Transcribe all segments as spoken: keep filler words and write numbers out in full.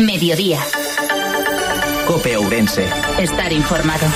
Mediodía. COPE Ourense. Estar informado.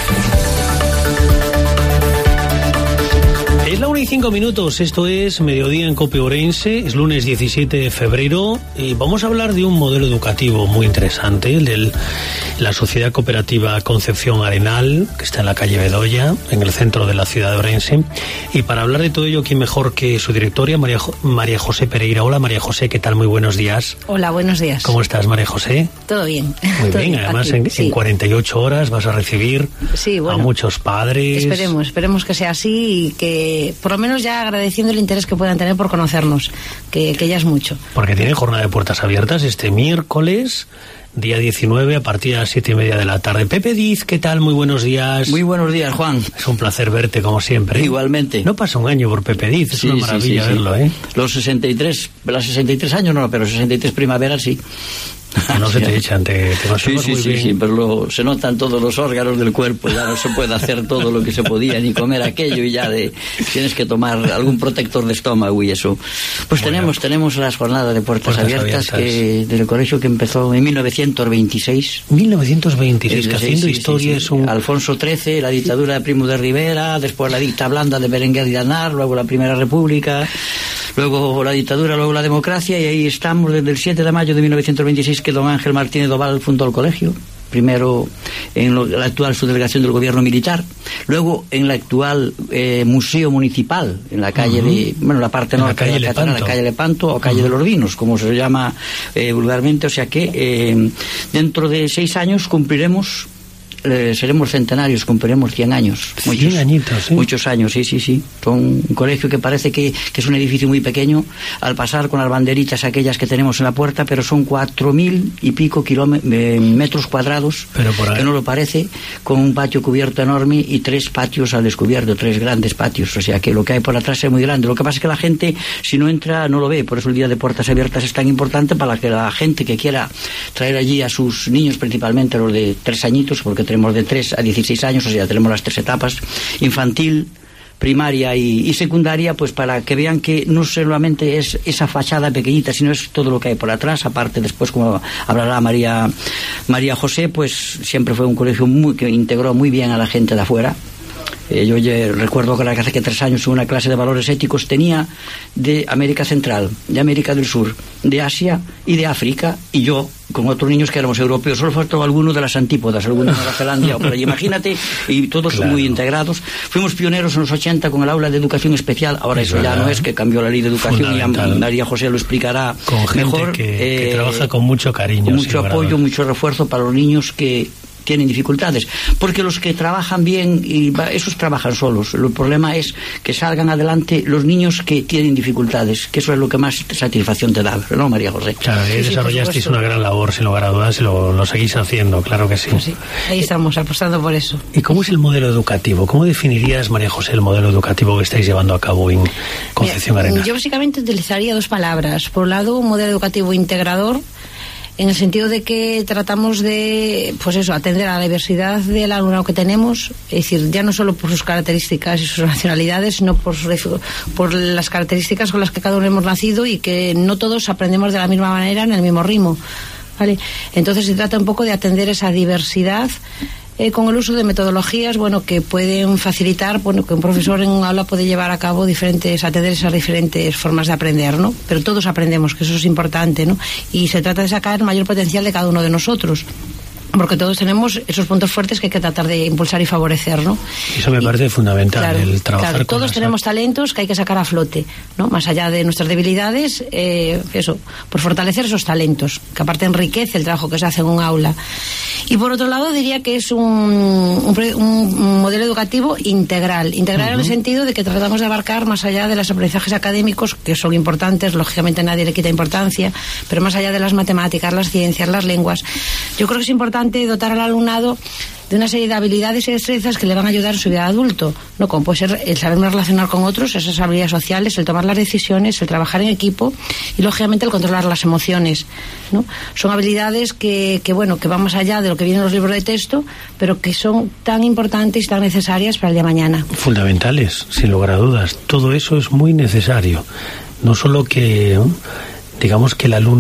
Es la una y cinco minutos, esto es Mediodía en COPE Ourense, es lunes diecisiete de febrero y vamos a hablar de un modelo educativo muy interesante, el de la Sociedad Cooperativa Concepción Arenal, que está en la calle Bedoya, en el centro de la ciudad de Ourense. Y para hablar de todo ello, ¿quién mejor que su directora, María, María José Pereira? Hola María José, ¿qué tal? Muy buenos días. Hola, buenos días. ¿Cómo estás, María José? Todo bien. Muy Todo bien, bien. además Aquí, en, sí. en cuarenta y ocho horas vas a recibir sí, bueno, a muchos padres. Esperemos, esperemos que sea así y que por lo menos ya agradeciendo el interés que puedan tener por conocernos, que, que ya es mucho. Porque tiene jornada de puertas abiertas este miércoles, día diecinueve, a partir de las siete y media de la tarde. Pepe Diz, ¿qué tal? Muy buenos días. Muy buenos días, Juan. Es un placer verte, como siempre. Igualmente. No pasa un año por Pepe Diz, es sí, una maravilla sí, sí, verlo, sí. ¿eh? Los sesenta y tres, los sesenta y tres años no, pero sesenta y tres primaveras sí. Que no se te echan, te, te conservas sí, sí, muy sí, bien. sí, pero lo, se notan todos los órganos del cuerpo, ya no se puede hacer todo lo que se podía, ni comer aquello, y ya de, tienes que tomar algún protector de estómago y eso. Pues bueno, tenemos tenemos las jornadas de puertas, puertas abiertas, abiertas. Que, del colegio que empezó en mil novecientos veintiséis. mil novecientos veintiséis, que haciendo sí, historia sí, sí. es un... Alfonso trece, la dictadura de Primo de Rivera, después la dicta blanda de Berenguer y Aznar, luego la Primera República, luego la dictadura, luego la democracia, y ahí estamos desde el siete de mayo de mil novecientos veintiséis, que don Ángel Martínez Doval fundó el colegio, primero en lo, la actual subdelegación del gobierno militar, luego en la actual eh, museo municipal, en la calle uh-huh. de, bueno, la parte en norte la calle de la catedral, la calle Lepanto, o calle uh-huh. de los Vinos, como se llama eh, vulgarmente, o sea que eh, dentro de seis años cumpliremos Eh, seremos centenarios, cumpliremos cien años. Muchos añitos, ¿sí? Muchos años, sí, sí, sí. Son un colegio que parece que, que es un edificio muy pequeño al pasar con las banderitas aquellas que tenemos en la puerta, pero son cuatro mil y pico eh, metros cuadrados, pero por ahí... que no lo parece, con un patio cubierto enorme y tres patios al descubierto, tres grandes patios, o sea que lo que hay por atrás es muy grande. Lo que pasa es que la gente, si no entra, no lo ve, por eso el día de puertas abiertas es tan importante, para que la gente que quiera traer allí a sus niños, principalmente los de tres añitos, porque tenemos de tres a dieciséis años, o sea, tenemos las tres etapas, infantil, primaria y, y secundaria, pues para que vean que no solamente es esa fachada pequeñita, sino es todo lo que hay por atrás. Aparte, después, como hablará María, María José, pues siempre fue un colegio muy, que integró muy bien a la gente de afuera. Eh, yo eh, recuerdo que hace que tres años en una clase de valores éticos tenía de América Central, de América del Sur, de Asia y de África, y yo con otros niños que éramos europeos, solo faltó alguno de las antípodas, alguno de Nueva Zelanda o por allí, imagínate, y todos claro. muy integrados. Fuimos pioneros en los ochenta con el aula de educación especial, ahora es eso verdad. Ya no es, que cambió la ley de educación, y María José lo explicará con gente mejor. Que, eh, que trabaja con mucho cariño. Con mucho apoyo, mucho refuerzo para los niños que tienen dificultades, porque los que trabajan bien, y esos trabajan solos. El problema es que salgan adelante los niños que tienen dificultades, que eso es lo que más satisfacción te da, ¿no, María José? Claro, ahí sí, desarrollasteis sí, una gran labor, sin lugar a dudas, y lo, lo seguís haciendo, claro que sí. Pues sí. Ahí estamos, apostando por eso. ¿Y cómo es el modelo educativo? ¿Cómo definirías, María José, el modelo educativo que estáis llevando a cabo en Concepción Mira, Arenal? Yo básicamente utilizaría dos palabras. Por un lado, un modelo educativo integrador, en el sentido de que tratamos de, pues eso, atender a la diversidad del alumnado que tenemos, es decir, ya no solo por sus características y sus nacionalidades, sino por, su, por las características con las que cada uno hemos nacido, y que no todos aprendemos de la misma manera en el mismo ritmo, ¿vale? Entonces se trata un poco de atender esa diversidad Eh, con el uso de metodologías, bueno, que pueden facilitar, bueno, que un profesor en un aula puede llevar a cabo diferentes, atender esas diferentes formas de aprender, ¿no? Pero todos aprendemos, que eso es importante, ¿no? Y se trata de sacar el mayor potencial de cada uno de nosotros, porque todos tenemos esos puntos fuertes que hay que tratar de impulsar y favorecer, ¿no? Eso me parece y, fundamental, claro, el trabajar claro, con todos las... tenemos talentos que hay que sacar a flote, ¿no? Más allá de nuestras debilidades, eh, eso, por fortalecer esos talentos, que aparte enriquece el trabajo que se hace en un aula. Y por otro lado diría que es un, un, un modelo educativo integral, integral uh-huh. en el sentido de que tratamos de abarcar más allá de los aprendizajes académicos, que son importantes, lógicamente nadie le quita importancia, pero más allá de las matemáticas, las ciencias, las lenguas, yo creo que es importante dotar al alumnado de una serie de habilidades y destrezas que le van a ayudar en su vida de adulto, ¿no? Como puede ser el saberme relacionar con otros, esas habilidades sociales, el tomar las decisiones, el trabajar en equipo y, lógicamente, el controlar las emociones, ¿no? Son habilidades que, que, bueno, que van más allá de lo que viene en los libros de texto, pero que son tan importantes y tan necesarias para el día de mañana. Fundamentales, sin lugar a dudas. Todo eso es muy necesario. No solo que, digamos, que el alumno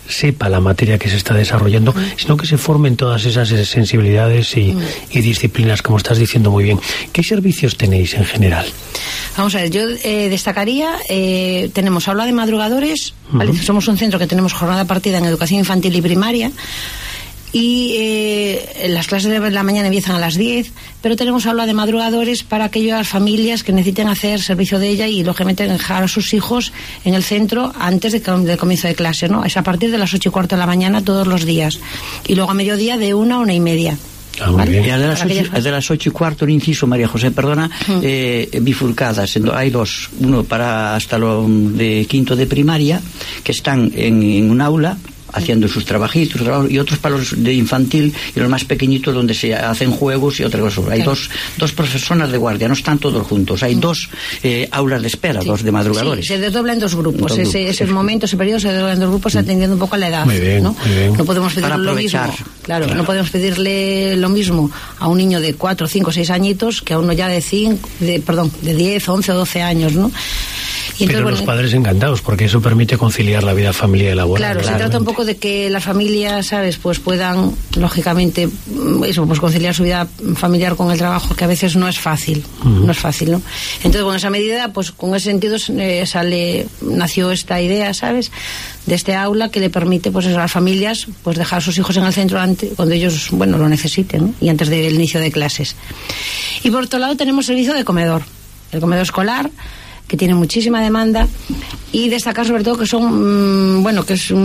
sepa la materia que se está desarrollando, sino que se formen todas esas sensibilidades y, y disciplinas, como estás diciendo muy bien. ¿Qué servicios tenéis en general? Vamos a ver, yo eh, destacaría, eh, tenemos aula de madrugadores, ¿vale? Uh-huh. Somos un centro que tenemos jornada partida en educación infantil y primaria, y eh, las clases de la mañana empiezan a las diez, pero tenemos aula de madrugadores para aquellas familias que necesiten hacer servicio de ella y lógicamente dejar a sus hijos en el centro antes de, del comienzo de clase, ¿no? Es a partir de las ocho y cuarto de la mañana todos los días, y luego a mediodía de una a una y media. Ah, muy bien. Y a de las, ocho, a de las ocho y cuarto, un inciso, María José, perdona, uh-huh. eh, bifurcadas. Hay dos, uno para hasta lo de quinto de primaria, que están en, en un aula haciendo sus trabajitos, y otros para los de infantil y los más pequeñitos donde se hacen juegos y otras cosas. Hay claro. dos, dos profesoras de guardia, no están todos juntos, hay dos eh, aulas de espera, sí. dos de madrugadores. Sí, se desdoblan dos grupos, dos ese, grupos, ese sí. momento, ese periodo se desdoblan dos grupos atendiendo un poco a la edad. Muy bien, ¿no? Muy bien. No podemos pedirle lo mismo, claro, claro, no podemos pedirle lo mismo a un niño de cuatro, cinco, seis añitos que a uno ya de cinco, de, perdón, de diez, once o doce años, ¿no? Y entonces, pero los bueno, padres encantados, porque eso permite conciliar la vida familiar y laboral. Claro, claro, se trata un poco de que las familias, ¿sabes?, pues puedan, lógicamente, eso, pues conciliar su vida familiar con el trabajo, que a veces no es fácil, uh-huh. no es fácil, ¿no? Entonces, con esa medida, pues con ese sentido eh, sale, nació esta idea, ¿sabes?, de este aula que le permite, pues, a las familias, pues, dejar a sus hijos en el centro antes, cuando ellos, bueno, lo necesiten, ¿no? Y antes del inicio de clases. Y por otro lado tenemos servicio de comedor, el comedor escolar, que tiene muchísima demanda, y destacar sobre todo que son, mmm, bueno, que es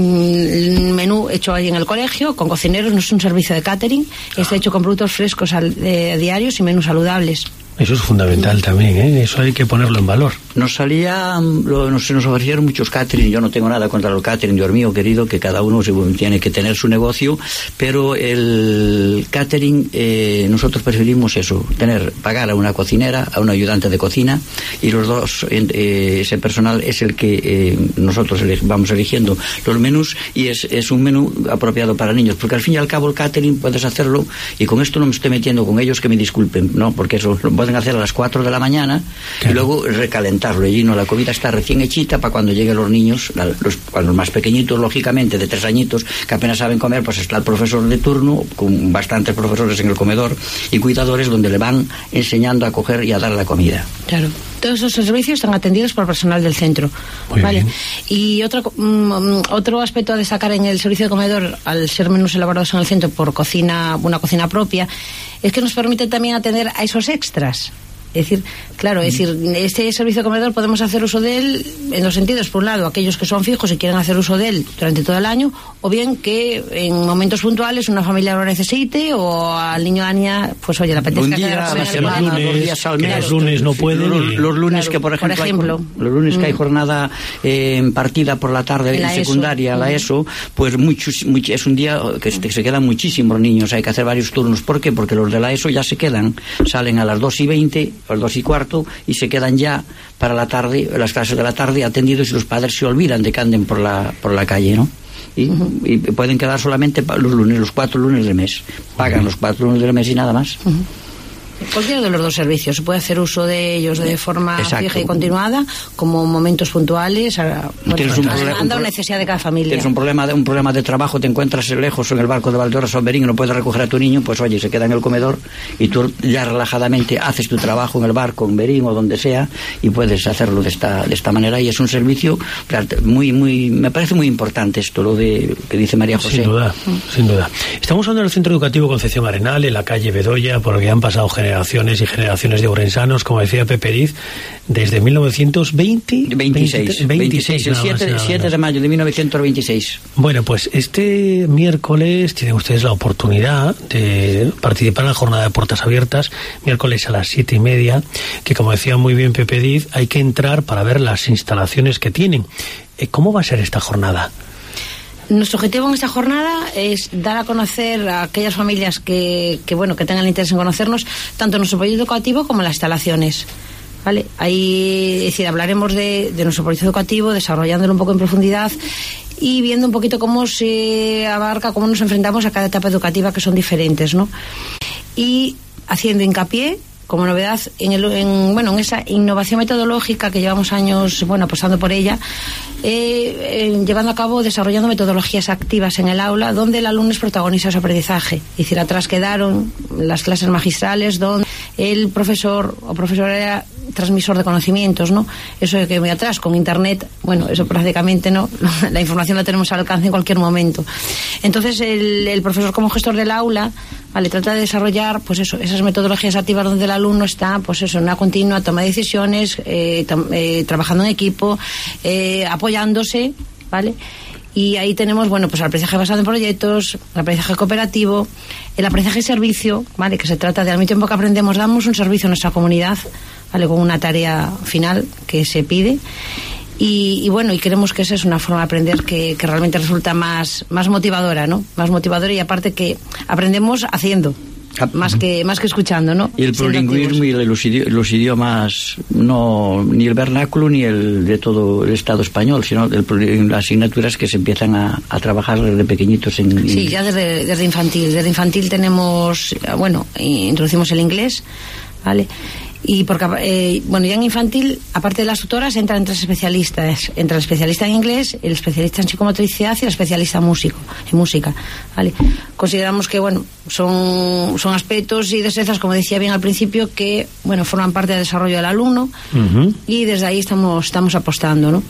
un menú hecho ahí en el colegio, con cocineros, no es un servicio de catering, ah. está hecho con productos frescos al, eh, diarios y menús saludables. Eso es fundamental también, ¿eh? Eso hay que ponerlo en valor. Nos salía, lo, nos, nos ofrecieron muchos catering, yo no tengo nada contra el catering, Dios mío querido, que cada uno tiene que tener su negocio, pero el catering, eh, nosotros preferimos eso, tener, pagar a una cocinera, a un ayudante de cocina, y los dos, eh, ese personal es el que eh, nosotros vamos eligiendo los menús, y es, es un menú apropiado para niños, porque al fin y al cabo el catering puedes hacerlo, y con esto no me estoy metiendo con ellos, que me disculpen, ¿no? Porque eso lo pueden hacer a las cuatro de la mañana, claro. y luego recalentarlo. Allí no, la comida está recién hechita para cuando lleguen los niños, los, los más pequeñitos, lógicamente, de tres añitos, que apenas saben comer, pues está el profesor de turno, con bastantes profesores en el comedor, y cuidadores donde le van enseñando a coger y a dar la comida. Claro. Todos esos servicios están atendidos por personal del centro. Muy ¿vale? bien. Y otro, um, otro aspecto a destacar en el servicio de comedor, al ser menús elaborados en el centro por cocina, una cocina propia, es que nos permite también atender a esos extras. Es decir, claro, es decir, este servicio de comedor podemos hacer uso de él en dos sentidos. Por un lado, aquellos que son fijos y quieren hacer uso de él durante todo el año, o bien que en momentos puntuales una familia lo necesite, o al niño o a la niña, pues oye, la apetezca un día a la semana, dos días al mes. Los lunes no pueden. Los, los lunes, claro, que por ejemplo, por ejemplo hay, los lunes que hay jornada eh, partida por la tarde en secundaria, ESO. La ESO, pues muchos, much, es un día que se, se quedan muchísimos niños, hay que hacer varios turnos. ¿Por qué? Porque los de la ESO ya se quedan, salen a las dos y veinte, a las dos y cuarto, y se quedan ya para la tarde, las clases de la tarde atendidos, y los padres se olvidan de que anden por la, por la calle, ¿no? Y, uh-huh. y pueden quedar solamente los lunes, los cuatro lunes del mes. Pagan uh-huh. los cuatro lunes del mes y nada más. Uh-huh. Cualquiera de los dos servicios, se puede hacer uso de ellos de forma Exacto. fija y continuada, como momentos puntuales, a, bueno, tienes un problema, demanda o necesidad de cada familia. Tienes un problema, de, un problema de trabajo, te encuentras lejos en el barco de Valdeorras o Berín y no puedes recoger a tu niño, pues oye, se queda en el comedor y tú ya relajadamente haces tu trabajo en el barco, en Berín o donde sea, y puedes hacerlo de esta, de esta manera, y es un servicio muy, muy, me parece muy importante esto, lo de que dice María José. Sin duda, mm. sin duda. Estamos hablando del Centro Educativo Concepción Arenal, en la calle Bedoya, por el que han pasado generaciones y generaciones de ourensanos, como decía Pepe Diz, desde mil novecientos veinte, veintiséis, veintiséis, el siete de mayo de mil novecientos veintiséis. Bueno, pues este miércoles tienen ustedes la oportunidad de participar en la jornada de puertas abiertas, miércoles a las siete y media, que como decía muy bien Pepe Diz, hay que entrar para ver las instalaciones que tienen. ¿Cómo va a ser esta jornada? Nuestro objetivo en esta jornada es dar a conocer a aquellas familias que, que bueno, que tengan interés en conocernos, tanto en nuestro proyecto educativo como en las instalaciones. ¿Vale? Ahí, es decir, hablaremos de, de nuestro proyecto educativo, desarrollándolo un poco en profundidad y viendo un poquito cómo se abarca, cómo nos enfrentamos a cada etapa educativa, que son diferentes, ¿no? Y haciendo hincapié como novedad en, el, en, bueno, en esa innovación metodológica que llevamos años, bueno, apostando por ella, eh, eh, llevando a cabo, desarrollando metodologías activas en el aula donde el alumno es protagonista de su aprendizaje. Es decir, atrás quedaron las clases magistrales donde el profesor o profesora era transmisor de conocimientos, ¿no? Eso de que muy atrás, con internet, bueno, eso prácticamente no, la información la tenemos al alcance en cualquier momento. Entonces el, el profesor como gestor del aula, vale, trata de desarrollar, pues eso, esas metodologías activas donde el alumno está, pues eso, en una continua toma de decisiones, eh, eh, trabajando en equipo, eh, apoyándose, ¿vale? Y ahí tenemos, bueno, pues el aprendizaje basado en proyectos, el aprendizaje cooperativo, el aprendizaje servicio, ¿vale? Que se trata de, al mismo tiempo que aprendemos, damos un servicio a nuestra comunidad, ¿vale? Con una tarea final que se pide. Y, y bueno, y creemos que esa es una forma de aprender que, que realmente resulta más, más motivadora, ¿no? Más motivadora, y aparte que aprendemos haciendo. Más que, más que escuchando, ¿no? Y el plurilingüismo y los, idi los idiomas, no ni el vernáculo ni el de todo el Estado español, sino el, las asignaturas que se empiezan a, a trabajar desde pequeñitos. En, sí, ya desde, desde infantil. Desde infantil tenemos, bueno, introducimos el inglés, ¿vale? Y porque, eh, bueno, ya en infantil, aparte de las tutoras, entran tres especialistas. Entra el especialista en inglés, el especialista en psicomotricidad y el especialista en músico, en música, ¿vale? Consideramos que, bueno, son, son aspectos y destrezas, como decía bien al principio, que, bueno, forman parte del desarrollo del alumno. Uh-huh. Y desde ahí estamos, estamos apostando, ¿no?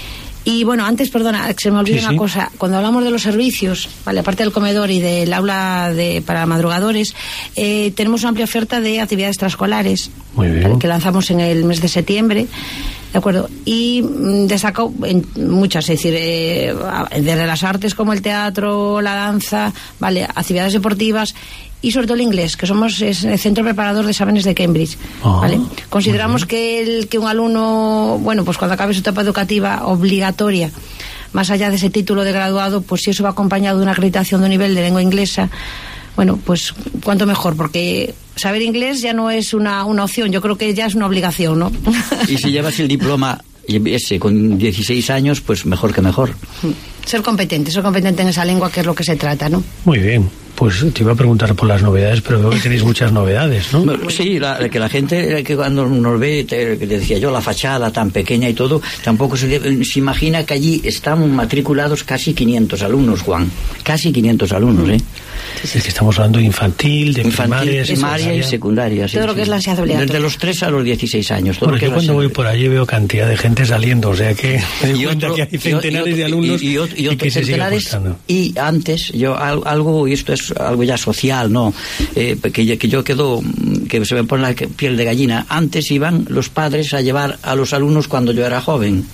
Y bueno, antes, perdona, se me olvidó sí, una sí. cosa. Cuando hablamos de los servicios, vale, aparte del comedor y del aula de, para madrugadores, eh, tenemos una amplia oferta de actividades extraescolares. Muy bien. Vale, que lanzamos en el mes de septiembre, ¿de acuerdo? Y mm, destaco en muchas, es decir, eh, desde las artes como el teatro, la danza, vale, actividades deportivas. Y sobre todo el inglés, que somos es el centro preparador de exámenes de Cambridge, oh, ¿vale? Consideramos que, el, que un alumno, bueno, pues cuando acabe su etapa educativa obligatoria, más allá de ese título de graduado, pues si eso va acompañado de una acreditación de un nivel de lengua inglesa, bueno, pues cuanto mejor, porque saber inglés ya no es una, una opción, yo creo que ya es una obligación, ¿no? Y si llevas el diploma ese con dieciséis años, pues mejor que mejor. Ser competente, ser competente en esa lengua, que es lo que se trata, ¿no? Muy bien. Pues te iba a preguntar por las novedades, pero veo que tenéis muchas novedades, ¿no? Sí, la, que la gente que cuando nos ve, te, que decía yo, la fachada tan pequeña y todo, tampoco se, se imagina que allí están matriculados casi quinientos alumnos, Juan. Casi quinientos alumnos, ¿eh? Sí, sí. Es que estamos hablando de infantil, de infantil, primaria, primaria y secundaria. Sí, todo lo sí. que es la enseñanza obligatoria. Desde los tres a los dieciséis años. Todo Bueno, lo que yo cuando voy por allí veo cantidad de gente saliendo, o sea que me doy cuenta que hay centenares y otro, de alumnos y, y, y, y, y que se sigue apostando. Y antes, yo algo, y esto es algo ya social, ¿no? Eh, que, que yo quedo, que se me pone la piel de gallina. Antes iban los padres a llevar a los alumnos cuando yo era joven.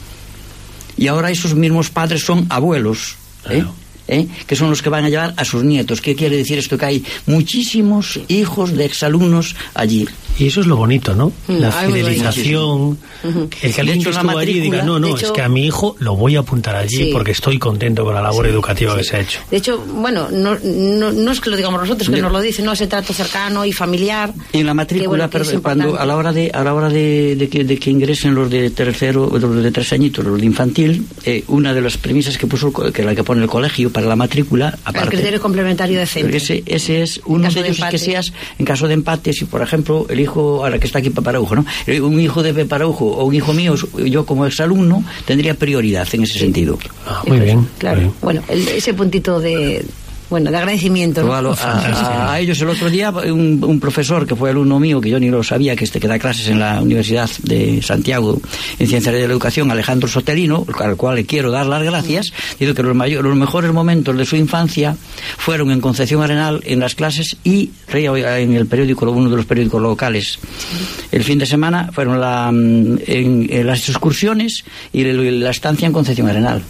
Y ahora esos mismos padres son abuelos, ¿eh? Claro. ¿Eh? Que son los que van a llevar a sus nietos. ¿Qué quiere decir esto? Que hay muchísimos hijos de exalumnos allí. Y eso es lo bonito, ¿no? Mm, la fidelización. Uh-huh. El que alguien que estuvo allí diga, no, no, hecho, es que a mi hijo lo voy a apuntar allí sí. porque estoy contento con la labor sí, educativa sí. que se ha hecho. De hecho, bueno, no, no, no es que lo digamos nosotros, que Yo. nos lo dicen, no, ese trato cercano y familiar. Y en la matrícula, que, bueno, pero, cuando a la hora de a la hora de, de, que, de que ingresen los de tercero, los de tres añitos, los de infantil, eh, una de las premisas que puso, que la que pone el colegio para la matrícula, aparte, el criterio complementario de centro. Ese, ese es uno de ellos, de es que seas, en caso de empate, si por ejemplo el hijo, ahora que está aquí Peparaujo, ¿no? Un hijo de Peparaujo o un hijo mío, yo como exalumno tendría prioridad en ese sí. sentido. Ah, muy bien. Claro. Muy bien. Bueno, el, ese puntito de bueno, de agradecimiento, ¿no? A, a, a ellos el otro día un, un profesor que fue alumno mío, que yo ni lo sabía, que este que da clases en la Universidad de Santiago en Ciencias de la Educación, Alejandro Sotelino, al cual le quiero dar las gracias, dice que los, mayor, los mejores momentos de su infancia fueron en Concepción Arenal en las clases y en el periódico, uno de los periódicos locales. El fin de semana fueron la, en, en las excursiones y la estancia en Concepción Arenal.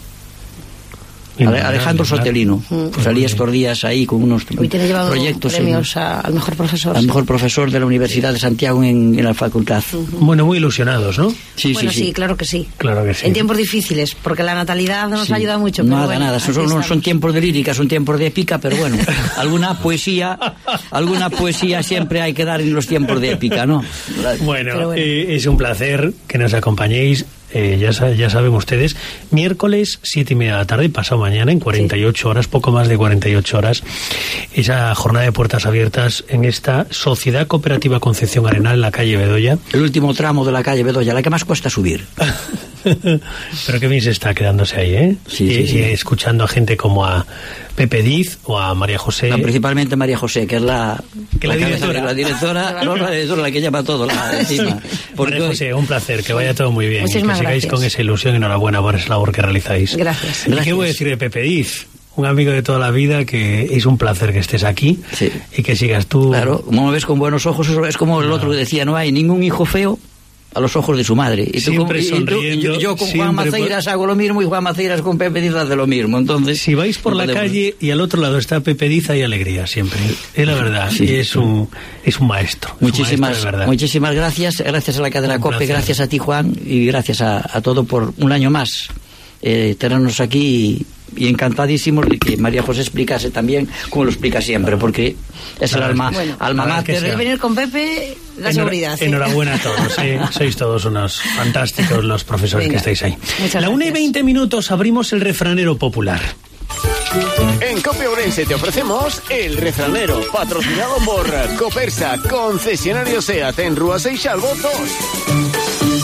Alejandro Sotelino, pues salía estos días ahí con unos proyectos premios en, a, al mejor profesor al mejor profesor de la Universidad de Santiago en, en la facultad. Uh-huh. Bueno, muy ilusionados, ¿no? Sí, bueno, sí, sí, sí, claro que sí. Claro que sí. En tiempos difíciles, porque la natalidad nos sí. ayuda mucho. Pero nada, bueno, nada, son, son, son tiempos de lírica, son tiempos de épica, pero bueno, alguna poesía, alguna poesía siempre hay que dar en los tiempos de épica, ¿no? Bueno, bueno. Eh, es un placer que nos acompañéis. eh, ya, ya saben ustedes, miércoles siete y media de la tarde, pasado mañana, en cuarenta y ocho horas, poco más de cuarenta y ocho horas, esa jornada de puertas abiertas en esta Sociedad Cooperativa Concepción Arenal, en la calle Bedoya. El último tramo de la calle Bedoya, la que más cuesta subir. Pero qué bien se está quedándose ahí, ¿eh? Sí, y, sí, sí. y escuchando a gente como a Pepe Diz o a María José. No, principalmente María José, que es la, que la, la directora. La directora, no, la directora, la que llama todo, la encima. Porque María José, un placer, que vaya todo muy bien. Muchísimas y que sigáis gracias. con esa ilusión, enhorabuena por esa labor que realizáis. Gracias. ¿Y Gracias. qué voy a decir de Pepe Diz? Un amigo de toda la vida, que es un placer que estés aquí, sí, y que sigas tú. Claro, como me ves con buenos ojos, es como el no. otro que decía, no hay ningún hijo feo a los ojos de su madre. Y tú, siempre y sonriendo. Tú, yo, yo con Juan Maceiras hago lo mismo y Juan Maceiras con Pepe Diz hace lo mismo. Entonces, si vais por la podemos... calle y al otro lado está Pepe Diz, hay alegría siempre. Es la verdad, sí. Y es un, es un maestro. Muchísimas, un maestro de verdad. muchísimas gracias. Gracias a la cadena un COPE, placer. Gracias a ti, Juan, y gracias a, a todo por un año más eh, tenernos aquí. Y, y encantadísimos de que María José explicase también como lo explica siempre, porque es el alma, bueno, alma mater. De venir con Pepe, la Enhor seguridad. ¿sí? Enhorabuena a todos, ¿eh? Sois todos unos fantásticos los profesores Venga. que estáis ahí. Muchas la una y veinte minutos abrimos el refranero popular. En Cope Ourense te ofrecemos el refranero, patrocinado por Copersa, concesionario SEAT en Rúa Seixalbo dos.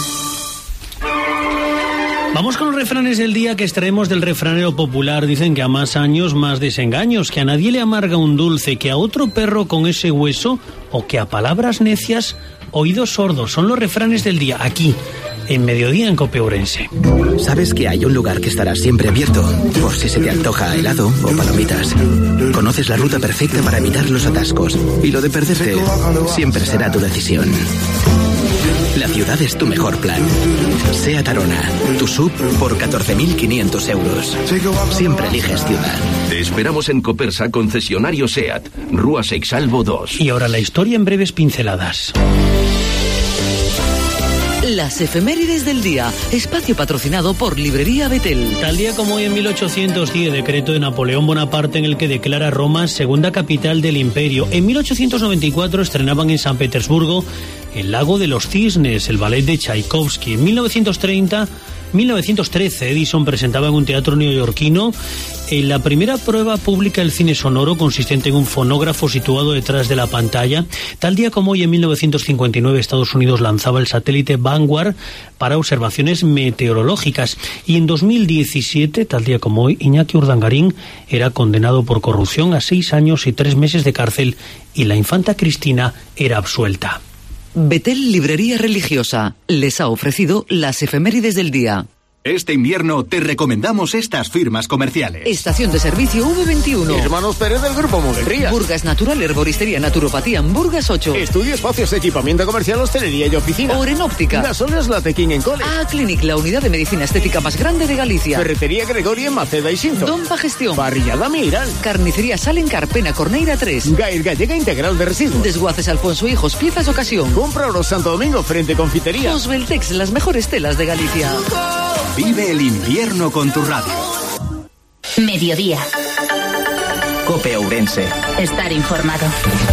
Vamos con los refranes del día que extraemos del refranero popular. Dicen que a más años, más desengaños, que a nadie le amarga un dulce, que a otro perro con ese hueso, o que a palabras necias, oídos sordos. Son los refranes del día, aquí, en Mediodía en Cope Ourense. Sabes que hay un lugar que estará siempre abierto, por si se te antoja helado o palomitas. Conoces la ruta perfecta para evitar los atascos, y lo de perderte siempre será tu decisión. La ciudad es tu mejor plan. SEAT Arona, tu sub por catorce mil quinientos euros. Siempre eliges ciudad. Te esperamos en Copersa, concesionario SEAT, Rúa Seixalbo dos. Y ahora la historia en breves pinceladas. Las efemérides del día, espacio patrocinado por Librería Betel. Tal día como hoy en mil ochocientos diez, decreto de Napoleón Bonaparte en el que declara Roma segunda capital del imperio. En mil ochocientos noventa y cuatro estrenaban en San Petersburgo El lago de los cisnes, el ballet de Tchaikovsky. En mil novecientos treinta, mil novecientos trece, Edison presentaba en un teatro neoyorquino en la primera prueba pública del cine sonoro, consistente en un fonógrafo situado detrás de la pantalla. Tal día como hoy, en mil novecientos cincuenta y nueve, Estados Unidos lanzaba el satélite Vanguard para observaciones meteorológicas. Y en dos mil diecisiete, tal día como hoy, Iñaki Urdangarín era condenado por corrupción a seis años y tres meses de cárcel y la infanta Cristina era absuelta. Betel Librería Religiosa les ha ofrecido las efemérides del día. Este invierno te recomendamos estas firmas comerciales. Estación de servicio V veintiuno. Hermanos Pérez del Grupo Moguerrías. Burgas Natural, Herboristería, Naturopatía, Burgas ocho. Estudio Espacios, Equipamiento Comercial, Hostelería y Oficina. Oren Óptica. Gasolas Latequín en Cole. A Clinic, la unidad de medicina estética más grande de Galicia. Ferretería Gregorio en Maceda y Sinzo. Dompa Gestión. Parrillada Miral. Carnicería Salen Carpena, Corneira tres. Gair Gallega Integral de Residuos. Desguaces Alfonso Hijos, piezas ocasión. Compra Oro Santo Domingo, frente Confitería. Osbeltex, las mejores telas de Galicia. Vive el invierno con tu radio. Mediodía. Cope Ourense. Estar informado.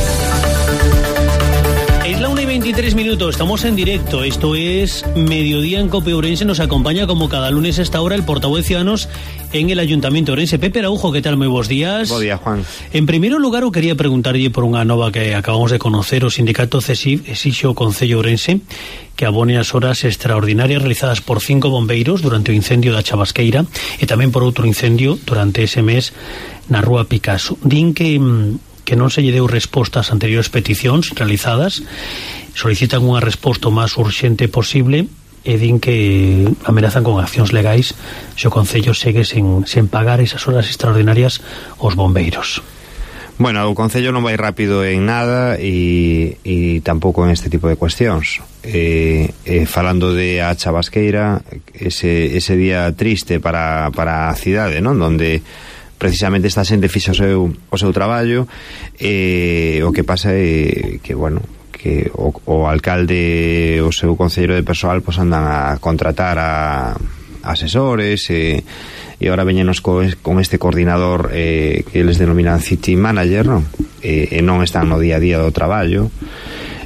Es la una y veintitrés minutos, estamos en directo. Esto es Mediodía en Cope Ourense. Nos acompaña como cada lunes a esta hora el portavoz de Ciudadanos en el Ayuntamiento de Ourense, Pepe Araujo. ¿Qué tal? Muy buenos días. Buen día, Juan. En primer lugar, os quería preguntarlle por unha nova que acabamos de conocer. O sindicato CESIF exixe ao Concello Ourense que abone as horas extraordinarias realizadas por cinco bombeiros durante o incendio da Chabasqueira e tamén por outro incendio durante ese mes na Rúa Picasso. Din que que non se lle deu resposta ás anteriores peticións realizadas, solicitan unha resposta o máis urxente posible e din que amenazan con accións legais se o Concello segue sen, sen pagar esas horas extraordinarias aos bombeiros. Bueno, o Concello non vai rápido en nada e, e tampouco en este tipo de cuestións. Eh, eh, falando de a Chabasqueira, ese, ese día triste para, para a cidade, non? Donde precisamente esta xente fixo o seu, o seu traballo, e o que pasa é que, bueno, que o, o alcalde o seu concelleiro de persoal pois andan a contratar a asesores e, e agora veñenos co, con este coordinador eh, que eles denominan City Manager, non? E, e non están no día a día do traballo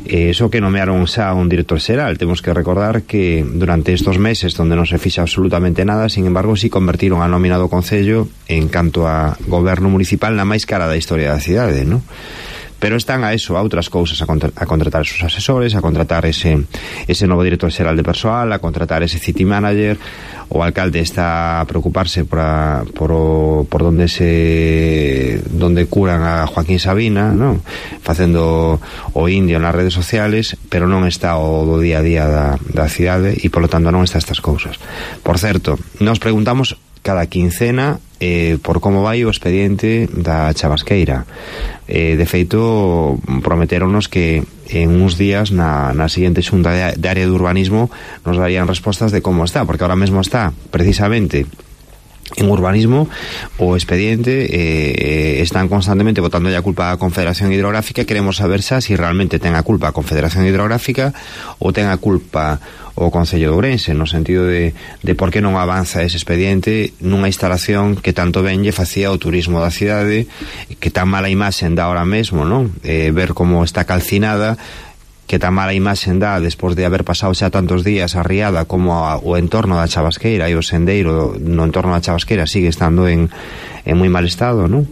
Eh, eso que nomearon xa un director xeral. Temos que recordar que durante estos meses donde non se fixa absolutamente nada, sin embargo, si convertiron a nómina do Concello en canto a goberno municipal na máis cara da historia da cidade, non? Pero están a eso, a outras cousas, a, contra a contratar esos asesores, a contratar ese, ese novo director xeral de persoal, a contratar ese city manager. O alcalde está a preocuparse por, a, por, o, por donde se donde curan a Joaquín Sabina, non? Facendo o indio nas redes sociales, pero non está o do día a día da, da cidade e polo tanto non está estas cousas. Por certo, nos preguntamos cada quincena eh, por como vai o expediente da Chabasqueira. Eh, de feito, prometeronos que en uns días na, na seguinte xunta de, de área de urbanismo nos darían respostas de como está, porque ahora mesmo está precisamente en urbanismo o expediente, eh, están constantemente botando a culpa a Confederación Hidrográfica. Queremos saber xa se si realmente ten a culpa a Confederación Hidrográfica ou ten a culpa o Concello de Ourense, no sentido de, de por que non avanza ese expediente nunha instalación que tanto ben lle facía o turismo da cidade, que tan mala imaxe dá ahora mesmo, non? Eh, ver como está calcinada, que tan mala imaxe dá despois de haber pasado xa tantos días a riada, como a, o entorno da Chabasqueira e o sendeiro no entorno da Chabasqueira sigue estando en, en moi mal estado, non?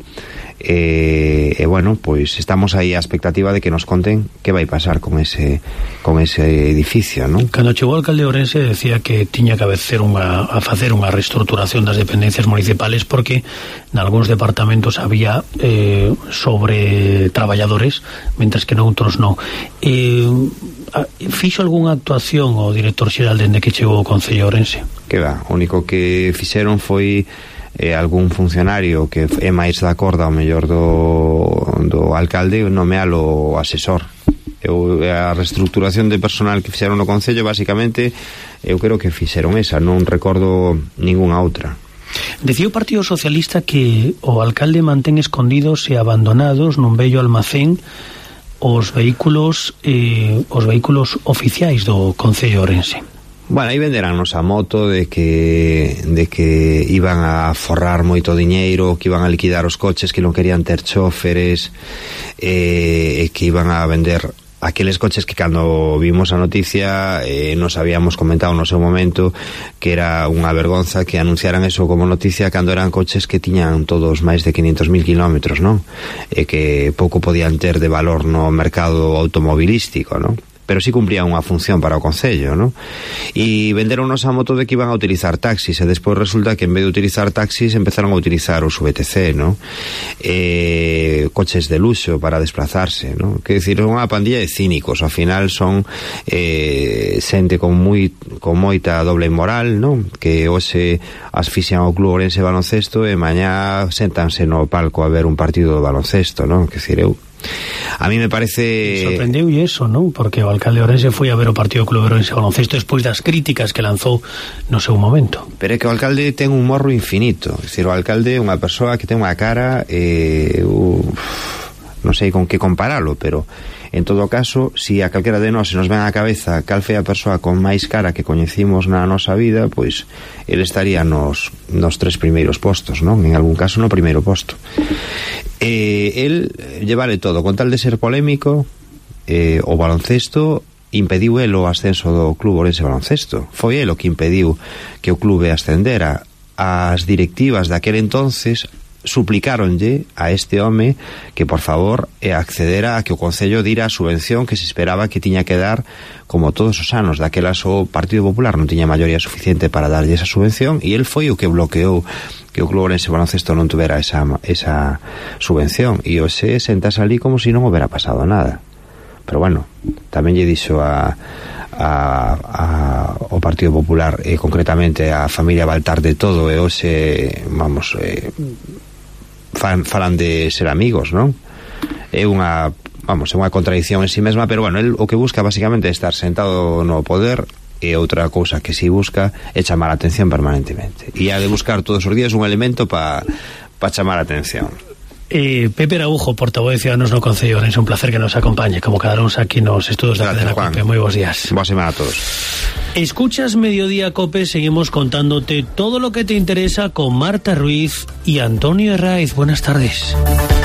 E, e bueno, pois estamos aí á expectativa de que nos conten que vai pasar con ese con ese edificio, non? Cando chegou o alcalde de Ourense decía que tiña que hacer unha, a facer unha reestruturación das dependencias municipales porque nalgúns departamentos había eh, sobre traballadores, mentres que noutros non. Eh, fixo algunha actuación o director xeral dende que chegou o Concello de Ourense? Que va, o único que fixeron foi eh, algún funcionario que é máis da corda ao mellor do, do alcalde nomealo asesor. Eu, a reestruturación de personal que fixeron no Concello, basicamente eu creo que fixeron esa, non recordo ningunha outra. Decía o Partido Socialista que o alcalde mantén escondidos e abandonados nun vello almacén os vehículos eh, os vehículos oficiais do Concello de Ourense. Bueno, aí venderannos a moto de que de que iban a forrar moito diñeiro, que iban a liquidar os coches, que non querían ter chóferes, e eh, que iban a vender aqueles coches que cando vimos a noticia eh, nos habíamos comentado no seu momento que era unha vergonza que anunciaran eso como noticia cando eran coches que tiñan todos máis de quinientos mil kilómetros, non? E que pouco podían ter de valor no mercado automobilístico, non? Pero sí cumplía unha función para o Concello, ¿no? E venderonos a moto de que iban a utilizar taxis, e despois resulta que en vez de utilizar taxis empezaron a utilizar os V T C, ¿no? Eh, coches de luxo para desplazarse, ¿no? Que decir, unha pandilla de cínicos, ao final son eh, xente con moi con moita doble moral, ¿no? Que hoxe asfixian ao Club Ourense Baloncesto e mañá séntanse no palco a ver un partido de baloncesto, ¿no? Que decir, eu a mí me parece... Sorprendeu e eso, non? Porque o alcalde de Ourense foi a ver o partido do Club Ourense Baloncesto despois das críticas que lanzou no seu momento. Pero é que o alcalde ten un morro infinito. É dicir, o alcalde é unha persoa que ten unha cara eh, uf, non sei con que comparalo, pero en todo caso, si a calquera de nós se nos ven á cabeza cal foi a persoa con máis cara que coñecimos na nosa vida, pois ele estaría nos, nos tres primeiros postos, non? En algún caso no primeiro posto. Eh, el llevale todo, con tal de ser polémico, eh, o baloncesto impediu el o ascenso do Club Ourense Baloncesto. Foi el o que impediu que o clube ascendera. As directivas daquel entonces suplicáronlle a este home que por favor accedera a que o Concello dira a subvención que se esperaba que tiña que dar como todos os anos. Daquelas o Partido Popular non tiña maioría suficiente para darlle esa subvención e el foi o que bloqueou que o Club Ourense Baloncesto non tuvera esa, esa subvención e hoxe sentas ali como se si non houbera pasado nada. Pero bueno, tamén lle dixo a A, a, o Partido Popular e concretamente a familia Baltar de todo e hoxe, vamos, eh, fan, falan de ser amigos, non? É unha, vamos, é unha contradición en si mesma, pero bueno, el o que busca basicamente é estar sentado no poder e outra cousa que si busca é chamar a atención permanentemente e ha de buscar todos os días un elemento para pa chamar a atención. Eh, Pepe Araujo, portavoz de Ciudadanos no Concello, es un placer que nos acompañe, como cada uno aquí nos estudios de la cadena COPE. Muy buenos días. Buena semana a todos. Escuchas Mediodía COPE, seguimos contándote todo lo que te interesa con Marta Ruiz y Antonio Herraiz. Buenas tardes.